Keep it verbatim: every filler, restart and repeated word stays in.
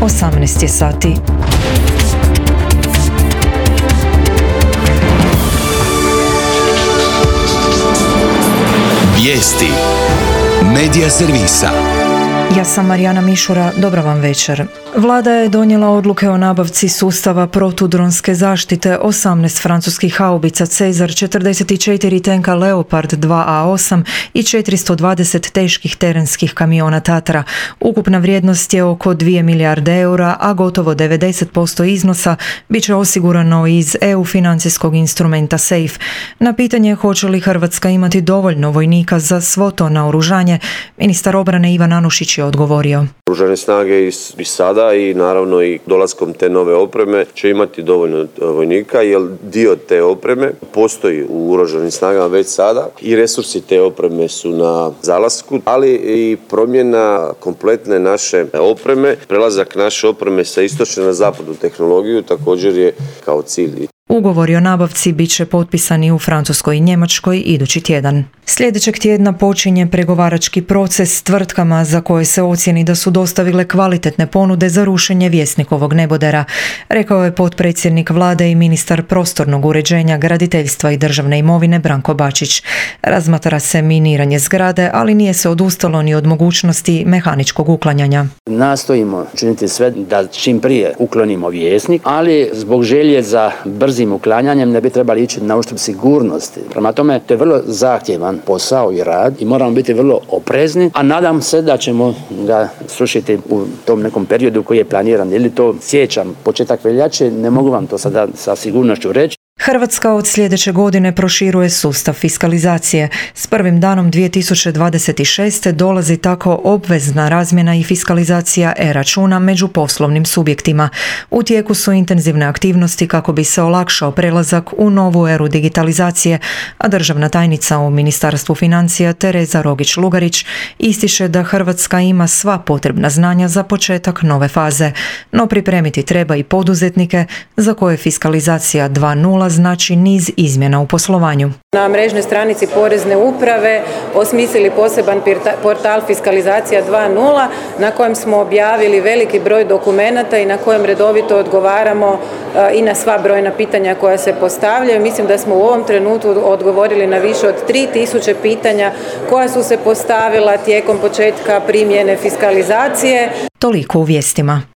osamnaest je sati. Vijesti Medija servisa. Ja sam Marijana Mišura, dobra vam večer. Vlada je donijela odluke o nabavci sustava protudronske zaštite, osamnaest francuskih haubica Cezar, četrdeset četiri tenka Leopard dva A osam i četiristo dvadeset teških terenskih kamiona Tatra. Ukupna vrijednost je oko dvije milijarde eura, a gotovo devedeset posto iznosa bit će osigurano iz E U financijskog instrumenta SAFE. Na pitanje hoće li Hrvatska imati dovoljno vojnika za svo to naoružanje, ministar obrane Ivan Anušić je odgovorio. Oružane snage i sada i naravno i dolaskom te nove opreme će imati dovoljno vojnika, jer dio te opreme postoji u oružanim snagama već sada i resursi te opreme su na zalasku, ali i promjena kompletne naše opreme, prelazak naše opreme sa istočne na zapadnu tehnologiju također je kao cilj. Ugovori o nabavci bit će potpisani u Francuskoj i Njemačkoj idući tjedan. Sljedećeg tjedna počinje pregovarački proces s tvrtkama za koje se ocijeni da su dostavile kvalitetne ponude za rušenje Vjesnikovog nebodera, rekao je potpredsjednik vlade i ministar prostornog uređenja, graditeljstva i državne imovine Branko Bačić. Razmatra se miniranje zgrade, ali nije se odustalo ni od mogućnosti mehaničkog uklanjanja. Nastojimo činiti sve da čim prije uklonimo Vjesnik, ali zbog želje za brzim uklanjanjem ne bi trebali ići na uštrb sigurnosti. Prema tome, to je vrlo zahtjevan posao i rad i moramo biti vrlo oprezni, a nadam se da ćemo ga srušiti u tom nekom periodu koji je planiran. Ili to siječanj, početak veljače, ne mogu vam to sada sa sigurnošću reći. Hrvatska od sljedeće godine proširuje sustav fiskalizacije. S prvim danom dvije tisuće dvadeset šeste. dolazi tako obvezna razmjena i fiskalizacija e-računa među poslovnim subjektima. U tijeku su intenzivne aktivnosti kako bi se olakšao prelazak u novu eru digitalizacije, a državna tajnica u Ministarstvu financija Tereza Rogić-Lugarić ističe da Hrvatska ima sva potrebna znanja za početak nove faze, no pripremiti treba i poduzetnike za koje fiskalizacija dva nula znači niz izmjena u poslovanju. Na mrežnoj stranici Porezne uprave osmislili poseban portal Fiskalizacija dva nula na kojem smo objavili veliki broj dokumenata i na kojem redovito odgovaramo i na sva brojna pitanja koja se postavljaju. Mislim da smo u ovom trenutku odgovorili na više od tri tisuće pitanja koja su se postavila tijekom početka primjene fiskalizacije. Toliko u vijestima.